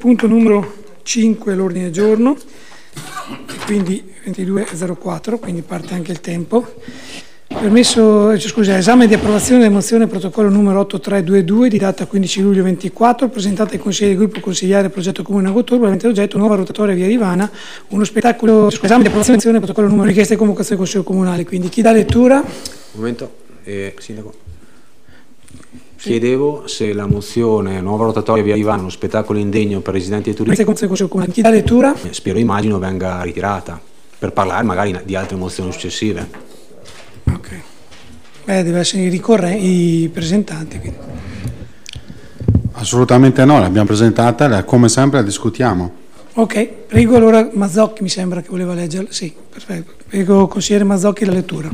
punto numero 5 all'ordine del giorno, quindi 22.04, quindi parte anche il tempo. Esame di approvazione della mozione protocollo numero 8322 di data 15 luglio 24, presentata ai consigli del gruppo consigliare progetto comune Agotturbo, avente oggetto nuova rotatoria via Rivana, uno spettacolo. Esame di approvazione della mozione protocollo numero richiesta di convocazione del consiglio comunale. Quindi chi dà lettura? Un momento, sindaco. Chiedevo se la mozione nuova rotatoria via Rivana, uno spettacolo indegno per residenti e turisti. Chi dà lettura? Spero, immagino, venga ritirata per parlare magari di altre mozioni successive. Ok. Deve essere i presentanti. Quindi. Assolutamente no, l'abbiamo presentata, come sempre la discutiamo. Ok, prego allora Mazzocchi, mi sembra che voleva leggerla. Sì, perfetto. Prego consigliere Mazzocchi la lettura.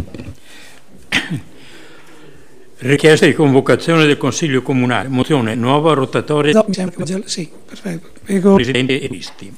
Richiesta di convocazione del Consiglio Comunale, mozione nuova rotatoria. No, mi sembra che sì, perfetto. Prego. Presidente e visti.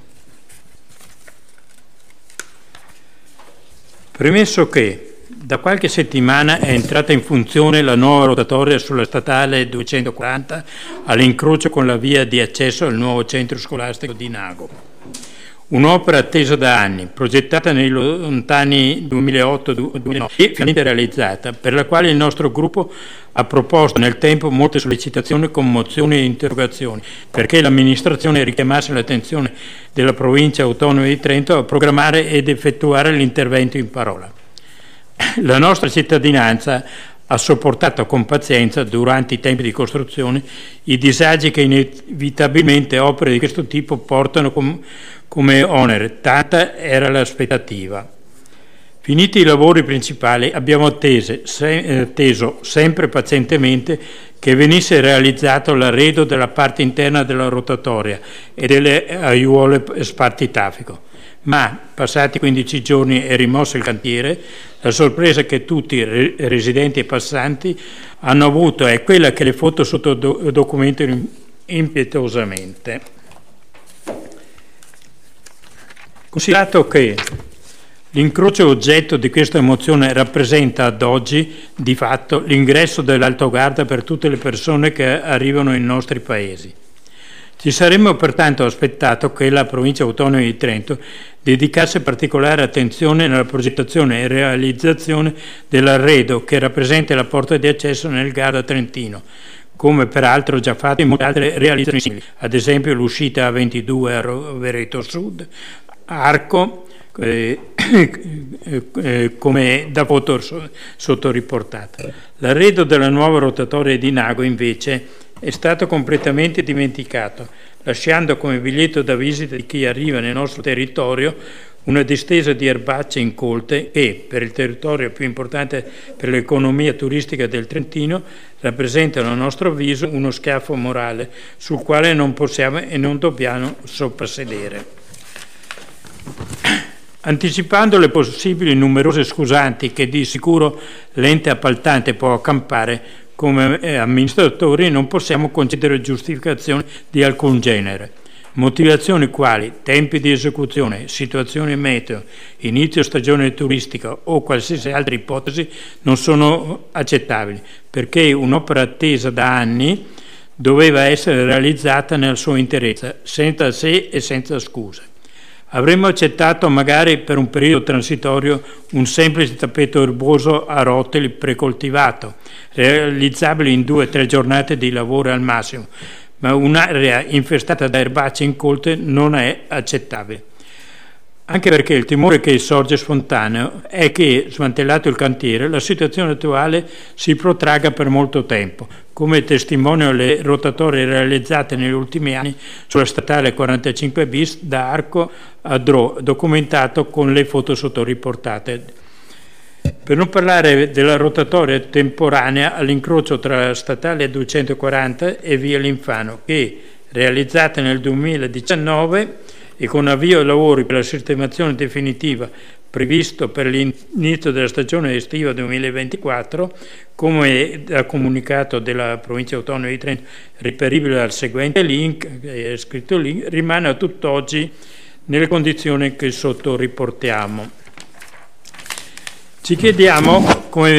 Premesso che da qualche settimana è entrata in funzione la nuova rotatoria sulla statale 240 all'incrocio con la via di accesso al nuovo centro scolastico di Nago. Un'opera attesa da anni, progettata nei lontani 2008-2009 e finalmente realizzata, per la quale il nostro gruppo ha proposto nel tempo molte sollecitazioni con mozioni e interrogazioni, perché l'amministrazione richiamasse l'attenzione della provincia autonoma di Trento a programmare ed effettuare l'intervento in parola. La nostra cittadinanza ha sopportato con pazienza, durante i tempi di costruzione, i disagi che inevitabilmente opere di questo tipo portano come onere. Tanta era l'aspettativa. Finiti i lavori principali, abbiamo atteso sempre pazientemente che venisse realizzato l'arredo della parte interna della rotatoria e delle aiuole spartitraffico. Ma, passati 15 giorni e rimosso il cantiere, la sorpresa che tutti, residenti e passanti, hanno avuto è quella che le foto documentano impietosamente. Considerato che l'incrocio oggetto di questa mozione rappresenta ad oggi, di fatto, l'ingresso dell'Altogarda per tutte le persone che arrivano nei nostri paesi. Ci saremmo pertanto aspettato che la Provincia Autonoma di Trento dedicasse particolare attenzione nella progettazione e realizzazione dell'arredo che rappresenta la porta di accesso nel Garda trentino, come peraltro già fatto in molte altre realizzazioni simili, ad esempio l'uscita A22 a Rovereto Sud, Arco, come da foto sottoriportata. L'arredo della nuova rotatoria di Nago, invece, è stato completamente dimenticato, lasciando come biglietto da visita di chi arriva nel nostro territorio una distesa di erbacce incolte che, per il territorio più importante per l'economia turistica del Trentino, rappresentano a nostro avviso uno schiaffo morale sul quale non possiamo e non dobbiamo soprassedere. Anticipando le possibili numerose scusanti che di sicuro l'ente appaltante può accampare, come amministratori non possiamo concedere giustificazioni di alcun genere. Motivazioni quali tempi di esecuzione, situazioni meteo, inizio stagione turistica o qualsiasi altra ipotesi non sono accettabili, perché un'opera attesa da anni doveva essere realizzata nella sua interezza, senza se e senza scuse. Avremmo accettato magari per un periodo transitorio un semplice tappeto erboso a rotoli precoltivato, realizzabile in 2 o 3 giornate di lavoro al massimo, ma un'area infestata da erbacce incolte non è accettabile. Anche perché il timore che sorge spontaneo è che, smantellato il cantiere, la situazione attuale si protragga per molto tempo, come testimoniano le rotatorie realizzate negli ultimi anni sulla statale 45 bis da Arco a Dro, documentato con le foto sottoriportate. Per non parlare della rotatoria temporanea all'incrocio tra la statale 240 e via Linfano, che, realizzata nel 2019 e con avvio ai lavori per la sistemazione definitiva previsto per l'inizio della stagione estiva 2024, come da comunicato della Provincia Autonoma di Trento, reperibile al seguente link, è scritto lì, rimane a tutt'oggi nelle condizioni che sotto riportiamo. Ci chiediamo come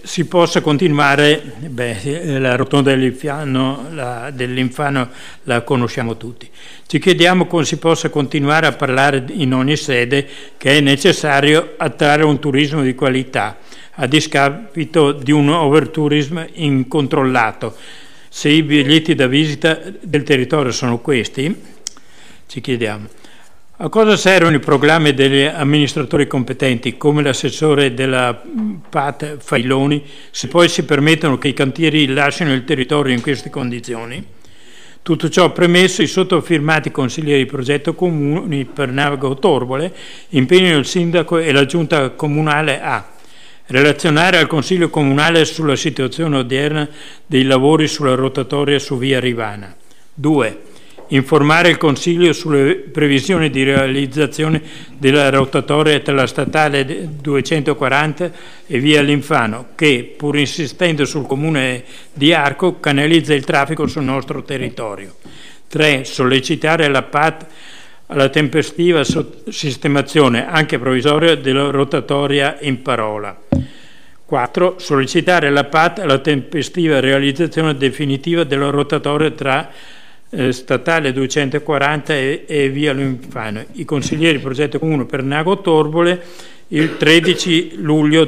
si possa continuare, la rotonda dell'Infano la conosciamo tutti. Ci chiediamo come si possa continuare a parlare in ogni sede che è necessario attrarre un turismo di qualità, a discapito di un overtourism incontrollato. Se i biglietti da visita del territorio sono questi, ci chiediamo a cosa servono i proclami degli amministratori competenti come l'assessore della PAT Failoni, se poi si permettono che i cantieri lasciano il territorio in queste condizioni. Tutto ciò premesso, i sottofirmati consiglieri di progetto comuni per Nago Torbole impegnano il sindaco e la giunta comunale a relazionare al Consiglio Comunale sulla situazione odierna dei lavori sulla rotatoria su via Rivana. 2. Informare il Consiglio sulle previsioni di realizzazione della rotatoria tra la statale 240 e via Linfano, che, pur insistendo sul comune di Arco, canalizza il traffico sul nostro territorio. 3. Sollecitare la PAT alla tempestiva sistemazione, anche provvisoria, della rotatoria in parola. 4. Sollecitare la PAT alla tempestiva realizzazione definitiva della rotatoria tra statale 240 e via Linfano. I consiglieri progetto comune per Nago Torbole il 13 luglio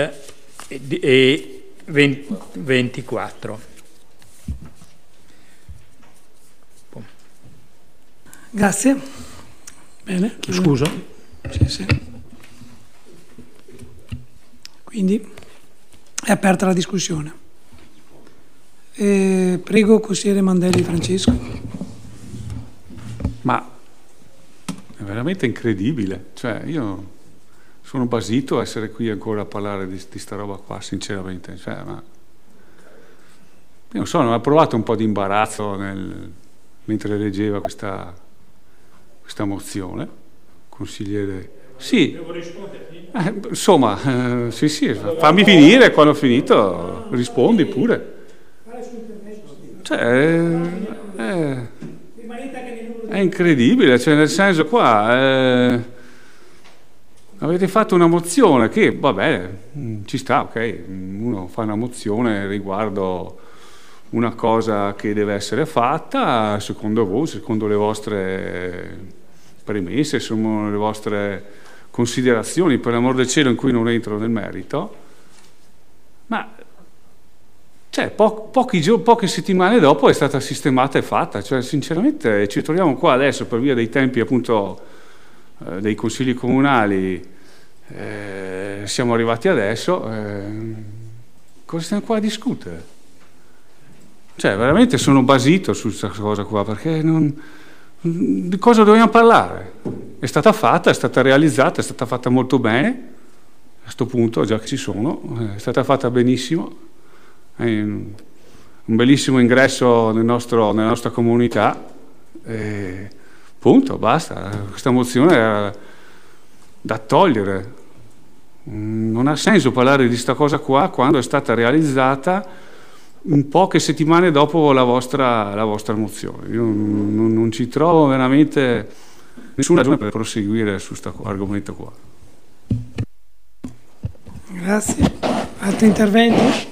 2024. Grazie. Bene. Scusa? Sì. Quindi è aperta la discussione. Prego, consigliere Mandelli Francesco. Ma è veramente incredibile. Cioè, io sono basito a essere qui ancora a parlare di sta roba qua, sinceramente. Cioè, ma io non so, non ho provato un po' di imbarazzo mentre leggeva questa mozione, consigliere. Sì. Devo risponderti? Insomma, sì, fammi finire, quando ho finito rispondi pure. Cioè, è incredibile, cioè, nel senso qua avete fatto una mozione che, vabbè, ci sta, ok, uno fa una mozione riguardo una cosa che deve essere fatta, secondo voi, secondo le vostre premesse, sono le vostre considerazioni, per l'amor del cielo, in cui non entro nel merito, ma cioè, poche settimane dopo è stata sistemata e fatta. Cioè, sinceramente ci troviamo qua adesso per via dei tempi appunto dei consigli comunali, siamo arrivati adesso, cosa stiamo qua a discutere? Cioè, veramente sono basito su questa cosa qua, perché di cosa dobbiamo parlare? È stata fatta, è stata realizzata, è stata fatta molto bene, a questo punto, già che ci sono, è stata fatta benissimo. È un bellissimo ingresso nella nostra comunità, punto, basta. Questa mozione era da togliere. Non ha senso parlare di questa cosa qua quando è stata realizzata in poche settimane dopo la vostra mozione. Io non ci trovo veramente nessuna ragione per proseguire su questo argomento qua. Grazie. Altri interventi?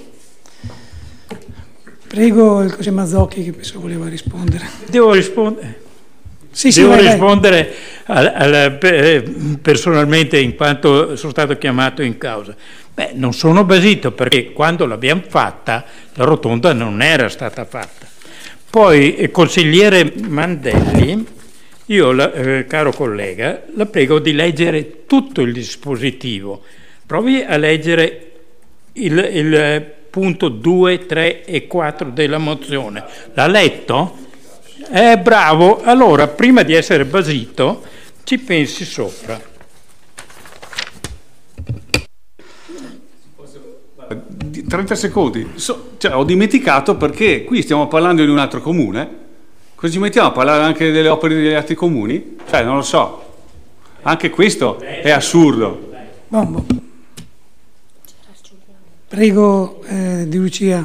Prego il consigliere Mazzocchi, che penso voleva rispondere. Devo rispondere? Sì, devo rispondere personalmente, in quanto sono stato chiamato in causa. Non sono basito, perché quando l'abbiamo fatta la rotonda non era stata fatta. Poi, consigliere Mandelli, io, caro collega, la prego di leggere tutto il dispositivo. Provi a leggere il punto 2, 3 e 4 della mozione. L'ha letto? Bravo. Allora, prima di essere basito, ci pensi sopra. 30 secondi. Ho dimenticato, perché qui stiamo parlando di un altro comune. Cosa ci mettiamo a parlare anche delle opere degli altri comuni? Cioè, non lo so. Anche questo è assurdo. Bombo. Prego, Di Lucia.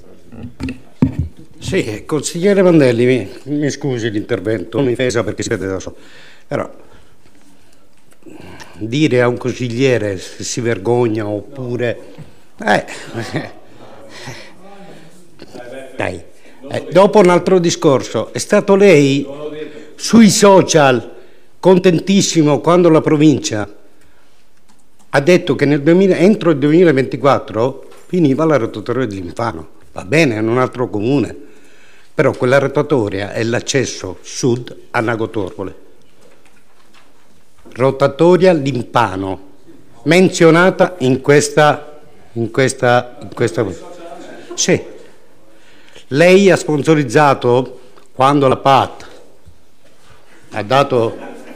Sì, consigliere Mandelli, mi scusi l'intervento, mi difesa perché siete da solo. Però dire a un consigliere se si vergogna oppure Dai. Dopo un altro discorso, è stato lei sui social contentissimo quando la provincia ha detto che entro il 2024 finiva la rotatoria di Linfano. Va bene, è in un altro comune, però quella rotatoria è l'accesso sud a Nagotorvole. Rotatoria Limpano, menzionata in questa. Sì. Lei ha sponsorizzato quando la PAT ha dato.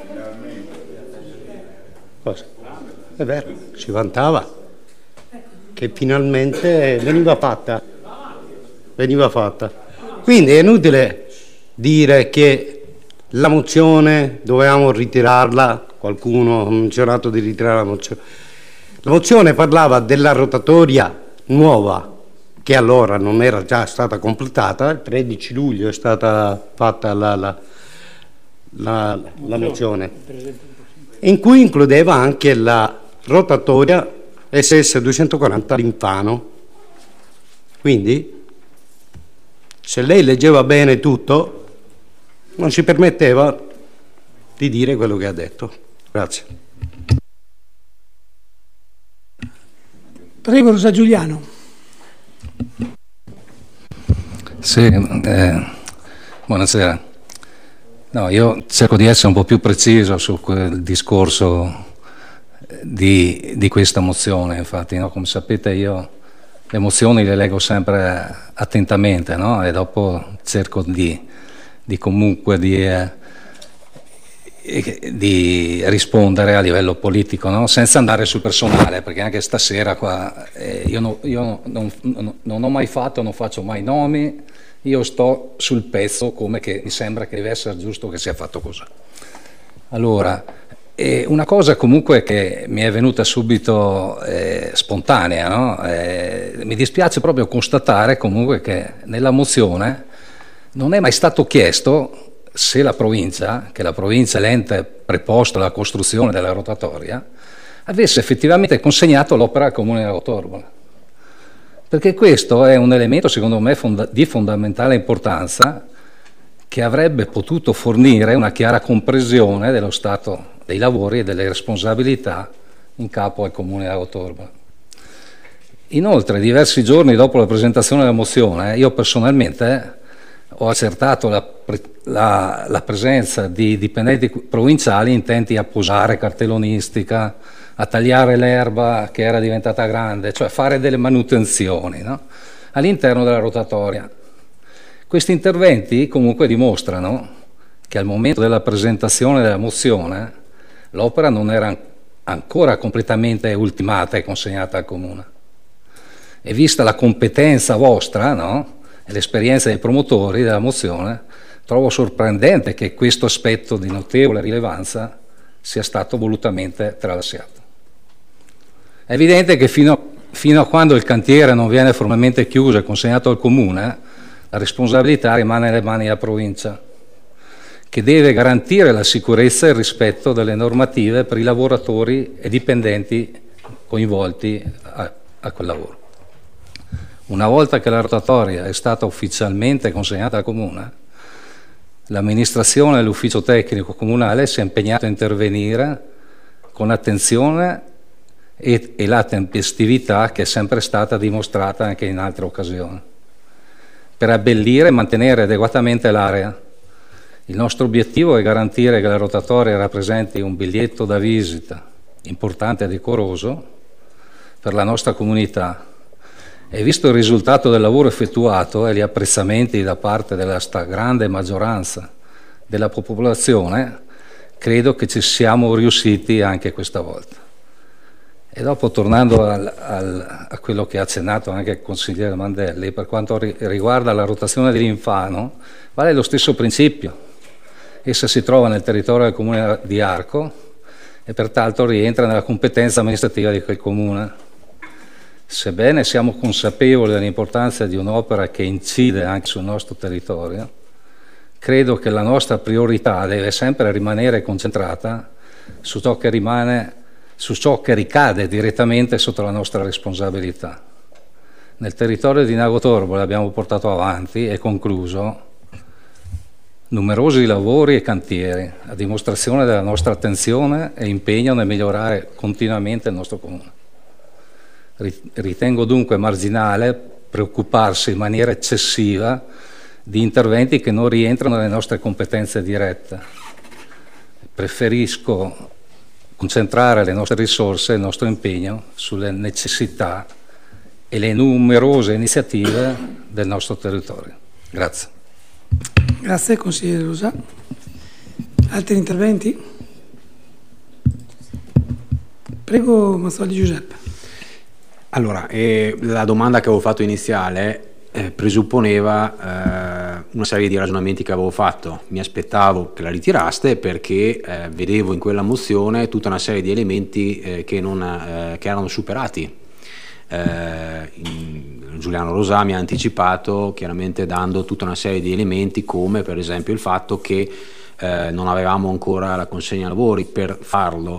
Cosa? È vero, si vantava che finalmente veniva fatta. Quindi è inutile dire che la mozione dovevamo ritirarla, qualcuno ha menzionato di ritirare la mozione. La mozione parlava della rotatoria nuova, che allora non era già stata completata. Il 13 luglio è stata fatta la mozione, in cui includeva anche la rotatoria SS 240 Linfano. Quindi, se lei leggeva bene tutto, non si permetteva di dire quello che ha detto. Grazie. Prego, Rosa Giuliano. Sì, buonasera. No, io cerco di essere un po' più preciso su quel discorso di questa mozione. Infatti, no, come sapete, io le mozioni le leggo sempre attentamente, no? E dopo cerco di rispondere a livello politico, no? Senza andare sul personale, perché anche stasera qua io non ho mai fatto, non faccio mai nomi, io sto sul pezzo, come che mi sembra che deve essere giusto che sia fatto così. Allora, una cosa comunque che mi è venuta subito spontanea, no? Mi dispiace proprio constatare comunque che nella mozione non è mai stato chiesto se la provincia, che la provincia è l'ente preposto alla costruzione della rotatoria, avesse effettivamente consegnato l'opera al Comune di Nagotorvole. Perché questo è un elemento, secondo me, di fondamentale importanza, che avrebbe potuto fornire una chiara comprensione dello stato dei lavori e delle responsabilità in capo al Comune di Nagotorvole. Inoltre, diversi giorni dopo la presentazione della mozione, io personalmente ho accertato la presenza di dipendenti provinciali intenti a posare cartellonistica, a tagliare l'erba che era diventata grande, cioè fare delle manutenzioni, no? All'interno della rotatoria. Questi interventi comunque dimostrano che al momento della presentazione della mozione l'opera non era ancora completamente ultimata e consegnata al Comune. E vista la competenza vostra, no? E l'esperienza dei promotori della mozione, trovo sorprendente che questo aspetto di notevole rilevanza sia stato volutamente tralasciato. È evidente che fino a quando il cantiere non viene formalmente chiuso e consegnato al Comune, la responsabilità rimane nelle mani della provincia, che deve garantire la sicurezza e il rispetto delle normative per i lavoratori e dipendenti coinvolti a quel lavoro. Una volta che la rotatoria è stata ufficialmente consegnata al Comune, l'amministrazione e l'ufficio tecnico comunale si è impegnato a intervenire con attenzione e la tempestività che è sempre stata dimostrata anche in altre occasioni, per abbellire e mantenere adeguatamente l'area. Il nostro obiettivo è garantire che la rotatoria rappresenti un biglietto da visita importante e decoroso per la nostra comunità. E visto il risultato del lavoro effettuato e gli apprezzamenti da parte della stragrande maggioranza della popolazione, credo che ci siamo riusciti anche questa volta. E dopo, tornando a quello che ha accennato anche il consigliere Mandelli, per quanto riguarda la rotazione di Linfano, vale lo stesso principio. Essa si trova nel territorio del Comune di Arco e pertanto rientra nella competenza amministrativa di quel Comune. Sebbene siamo consapevoli dell'importanza di un'opera che incide anche sul nostro territorio, credo che la nostra priorità deve sempre rimanere concentrata su ciò che ricade direttamente sotto la nostra responsabilità. Nel territorio di Nago Torbole abbiamo portato avanti e concluso numerosi lavori e cantieri, a dimostrazione della nostra attenzione e impegno nel migliorare continuamente il nostro comune. Ritengo dunque marginale preoccuparsi in maniera eccessiva di interventi che non rientrano nelle nostre competenze dirette. Preferisco concentrare le nostre risorse e il nostro impegno sulle necessità e le numerose iniziative del nostro territorio. Grazie. Grazie, consigliere Rosa. Altri interventi? Prego, Mazzoli Giuseppe. Allora, la domanda che avevo fatto iniziale presupponeva una serie di ragionamenti che avevo fatto. Mi aspettavo che la ritiraste perché vedevo in quella mozione tutta una serie di elementi che erano superati. Giuliano Rosà mi ha anticipato, chiaramente dando tutta una serie di elementi, come per esempio il fatto che non avevamo ancora la consegna lavori per farlo,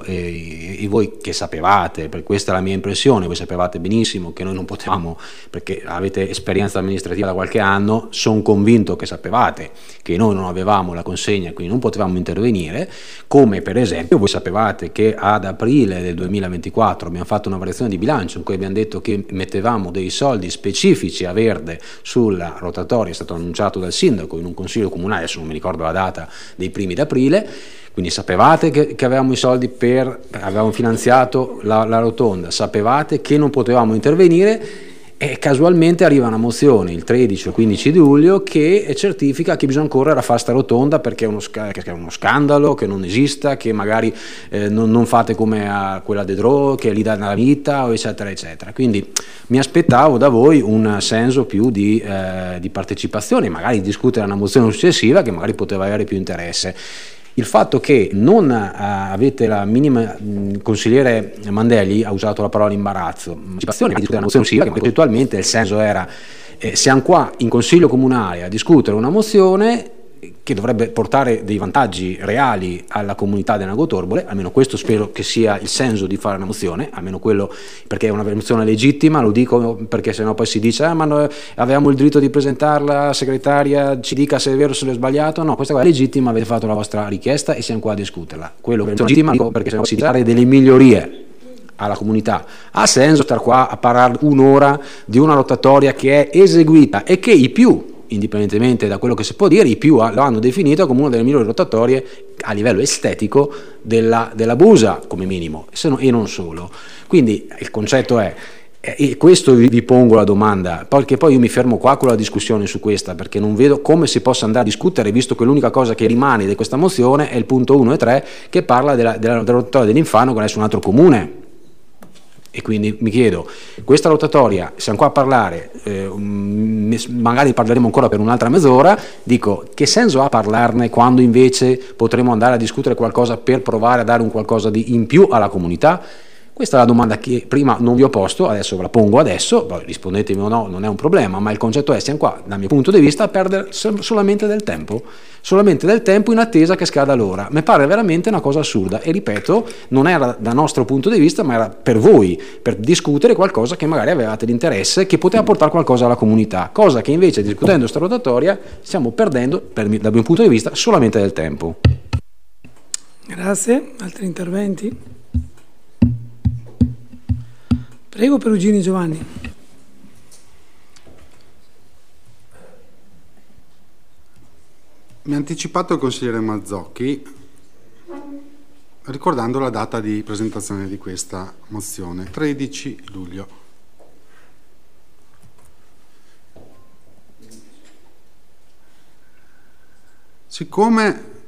e voi che sapevate, per questa è la mia impressione, voi sapevate benissimo che noi non potevamo, perché avete esperienza amministrativa da qualche anno, sono convinto che sapevate che noi non avevamo la consegna, quindi non potevamo intervenire, come per esempio voi sapevate che ad aprile del 2024 abbiamo fatto una variazione di bilancio in cui abbiamo detto che mettevamo dei soldi specifici a verde sulla rotatoria, è stato annunciato dal sindaco in un consiglio comunale, adesso non mi ricordo la data, dei primi d'aprile, quindi sapevate che avevamo i soldi avevamo finanziato la rotonda, sapevate che non potevamo intervenire, e casualmente arriva una mozione il 13 o 15 di luglio che certifica che bisogna correre a fare sta rotonda perché è uno scandalo, che non esista, che magari non fate come a quella de Drò, che lì dà una vita, eccetera eccetera. Quindi mi aspettavo da voi un senso più di partecipazione, magari discutere una mozione successiva che magari poteva avere più interesse. Il fatto che non avete la minima, consigliere Mandelli ha usato la parola imbarazzo, partecipazione a discutere una mozione successiva, che concettualmente il senso era siamo qua in consiglio comunale a discutere una mozione che dovrebbe portare dei vantaggi reali alla comunità di Nago Torbole, almeno questo spero che sia il senso di fare una mozione, almeno quello, perché è una mozione legittima, lo dico perché sennò poi si dice ma noi avevamo il diritto di presentarla, segretaria ci dica se è vero o se è sbagliato. No, questa cosa è legittima, avete fatto la vostra richiesta e siamo qua a discuterla. Quello che è legittima, dico perché sennò si dice dare delle migliorie alla comunità. Ha senso star qua a parlare un'ora di una rotatoria che è eseguita e che i più, indipendentemente da quello che si può dire, i più lo hanno definito come una delle migliori rotatorie a livello estetico della Busa, come minimo, e non solo. Quindi il concetto è, e questo vi pongo la domanda, perché poi io mi fermo qua con la discussione su questa, perché non vedo come si possa andare a discutere, visto che l'unica cosa che rimane di questa mozione è il punto 1 e 3 che parla della rotatoria dell'Infano con un altro comune. E quindi mi chiedo, questa rotatoria, siamo qua a parlare, magari parleremo ancora per un'altra mezz'ora, dico, che senso ha parlarne quando invece potremo andare a discutere qualcosa per provare a dare un qualcosa di in più alla comunità? Questa è la domanda che prima non vi ho posto, adesso ve la pongo adesso, poi rispondetemi o no, non è un problema, ma il concetto è, siamo qua, dal mio punto di vista, a perdere solamente del tempo in attesa che scada l'ora. Mi pare veramente una cosa assurda e ripeto, non era dal nostro punto di vista, ma era per voi, per discutere qualcosa che magari avevate l'interesse, che poteva portare qualcosa alla comunità, cosa che invece discutendo questa rotatoria stiamo perdendo, dal mio punto di vista, solamente del tempo. Grazie. Altri interventi? Prego, Perugini Giovanni. Mi ha anticipato il consigliere Mazzocchi ricordando la data di presentazione di questa mozione, 13 luglio. Siccome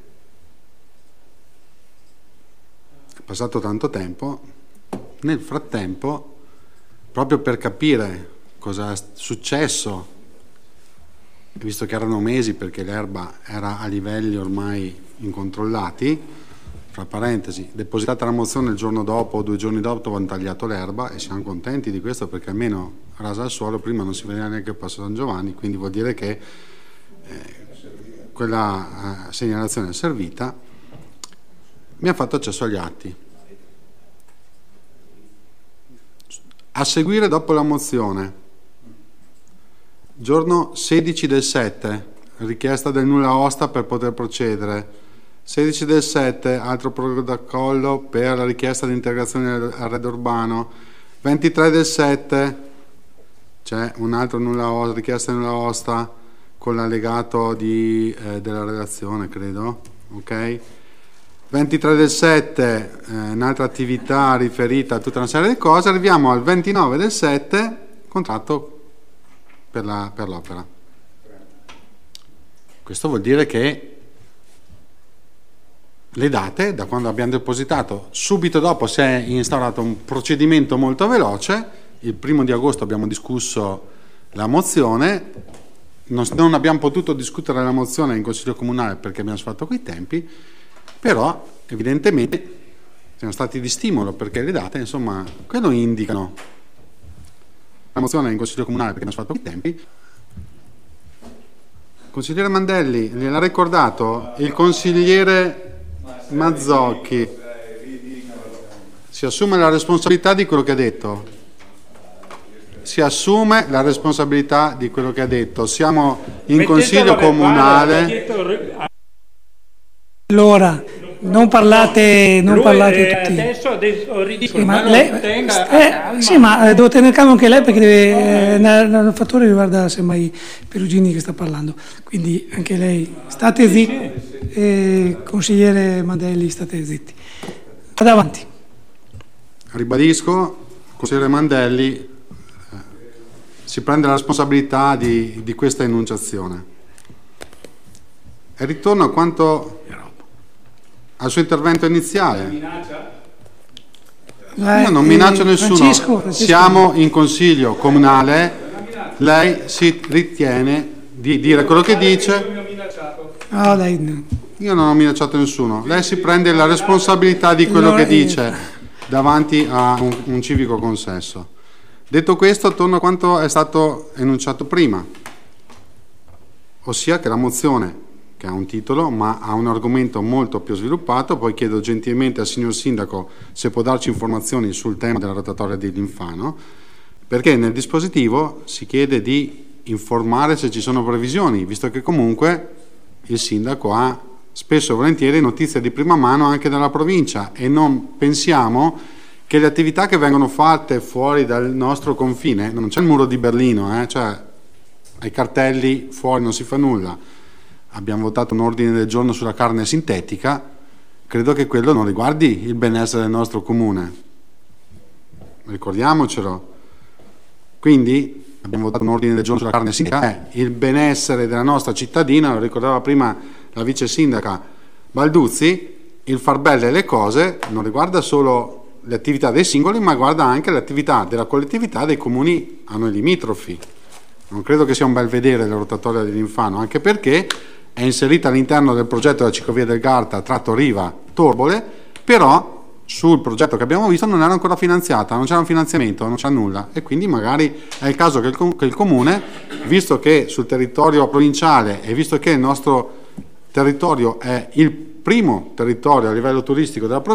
è passato tanto tempo, nel frattempo, proprio per capire cosa è successo, visto che erano mesi perché l'erba era a livelli ormai incontrollati, fra parentesi, depositata la mozione il giorno dopo o 2 giorni dopo hanno tagliato l'erba e siamo contenti di questo perché almeno rasa al suolo, prima non si vedeva neanche il Passo San Giovanni, quindi vuol dire che quella segnalazione è servita. Mi ha fatto accesso agli atti. A seguire, dopo la mozione, Giorno 16 del 7, richiesta del nulla osta per poter procedere. 16 del 7, altro protocollo per la richiesta di integrazione all'arredo urbano. 23 del 7, c'è un altro richiesta di nulla osta con l'allegato della relazione, credo. Ok. 23 del 7, un'altra attività riferita a tutta una serie di cose. Arriviamo al 29 del 7, contratto per l'opera. Questo vuol dire che le date, da quando abbiamo depositato, subito dopo si è instaurato un procedimento molto veloce. Il 1° di agosto abbiamo discusso la mozione, non abbiamo potuto discutere la mozione in Consiglio Comunale perché abbiamo fatto quei tempi, però evidentemente siamo stati di stimolo perché le date, insomma, quello indicano. La mozione in Consiglio Comunale perché abbiamo fatto quei tempi. Consigliere Mandelli, gliel'ha ricordato il consigliere Mazzocchi, si assume la responsabilità di quello che ha detto. Si assume la responsabilità di quello che ha detto. Siamo in Consiglio Comunale. Allora, non parlate tutti. Adesso ridicolo, Ma lei, sì, ma devo tenere calmo anche lei perché il fattore riguarda semmai Perugini che sta parlando. Quindi anche lei state zitti, consigliere Mandelli, state zitti. Vado avanti. Ribadisco, consigliere Mandelli si prende la responsabilità di questa enunciazione. E ritorno a quanto al suo intervento iniziale. Io non minaccio nessuno. Francesco. Siamo in Consiglio Comunale, lei si ritiene di dire quello che dice. Io non ho minacciato nessuno. Lei si prende la responsabilità di quello che dice davanti a un civico consesso. Detto questo, torno a quanto è stato enunciato prima, ossia che la mozione, che ha un titolo ma ha un argomento molto più sviluppato, poi chiedo gentilmente al signor Sindaco se può darci informazioni sul tema della rotatoria di Linfano, perché nel dispositivo si chiede di informare se ci sono previsioni, visto che comunque il Sindaco ha spesso e volentieri notizie di prima mano anche dalla provincia e non pensiamo che le attività che vengono fatte fuori dal nostro confine, non c'è il muro di Berlino, cioè ai cartelli fuori non si fa nulla. Abbiamo votato un ordine del giorno sulla carne sintetica, credo che quello non riguardi il benessere del nostro comune, ricordiamocelo. Quindi abbiamo votato un ordine del giorno sulla carne sintetica, il benessere della nostra cittadina, lo ricordava prima la vice sindaca Balduzzi, il far belle le cose non riguarda solo le attività dei singoli, ma guarda anche le attività della collettività dei comuni a noi limitrofi. Non credo che sia un bel vedere la rotatoria di Linfano, anche perché è inserita all'interno del progetto della ciclovia del Garta tratto Riva-Torbole, però sul progetto che abbiamo visto non era ancora finanziata, non c'era un finanziamento, non c'è nulla, e quindi magari è il caso che il comune, visto che sul territorio provinciale e visto che il nostro territorio è il primo territorio a livello turistico della provincia,